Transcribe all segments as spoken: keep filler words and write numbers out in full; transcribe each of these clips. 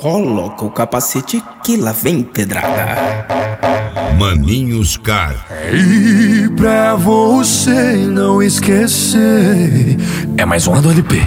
Coloca o capacete que lá vem pedrada. Maninhos Car. E pra você não esquecer, é mais uma do L P.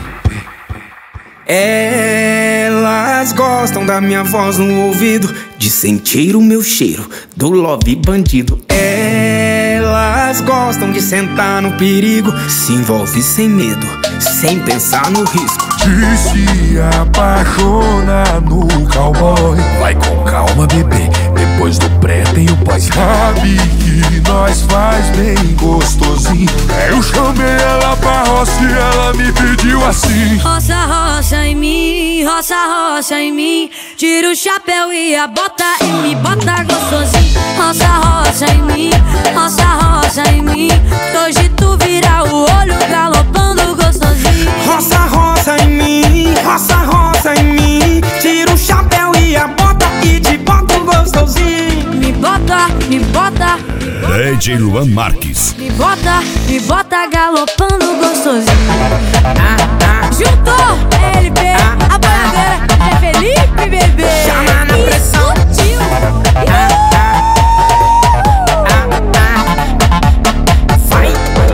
Elas gostam da minha voz no ouvido, de sentir o meu cheiro do love bandido. Elas gostam de sentar no perigo, se envolve sem medo, sem pensar no risco. De se apaixonar no cowboy, vai com calma, bebê, depois do pré tem o pós. Sabe que nós faz bem gostosinho. Eu chamei ela pra roça e ela me pediu assim: roça, roça em mim, roça, roça em mim. Tira o chapéu e a bota e me bota gostosinho. Roça, roça em mim, roça, roça em mim. Hoje tu vira o olho galopando gostosinho. Roça, roça em mim, roça, roça em mim. Tira o chapéu e a bota e te bota gostosinho. Me bota, me bota, D J Luan Marques. me bota, me bota galopando gostosinho. Ah, ah, Juntou L P, a bandeira é Felipe, bebê. Chama na pressão. Explodiu. ah, ah, ah. Vai.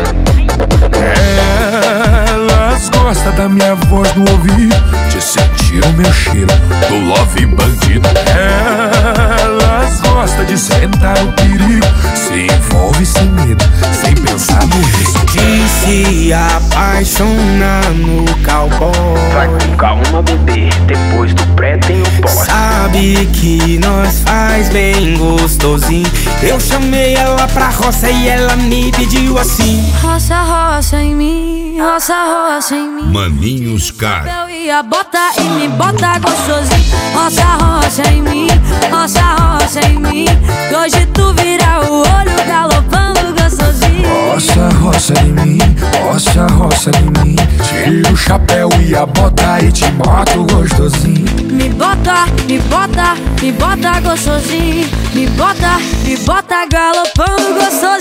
elas gostam da minha voz no ouvido, de sentir o meu cheiro do love bandido. Elas gostam de sentar no perigo, se envolve sem medo, sem pensar no risco. De se apaixonar no cowboy, Vai com calma, bebê, depois do pré tem o pós. sabe que nós faz bem gostosinho. Eu chamei ela pra roça e ela me pediu assim: Roça, roça em mim, roça, roça em mim. Maninhos Car. Eu ia botar e me bota gostosinho. Roça, roça em mim, roça, roça em mim. Hoje tu vira o olho galopando gostosinho. Roça, roça em mim, roça, roça em mim. Tira o chapéu e a bota e te boto gostosinho. Me bota, me bota, me bota gostosinho. Me bota, me bota galopando gostosinho.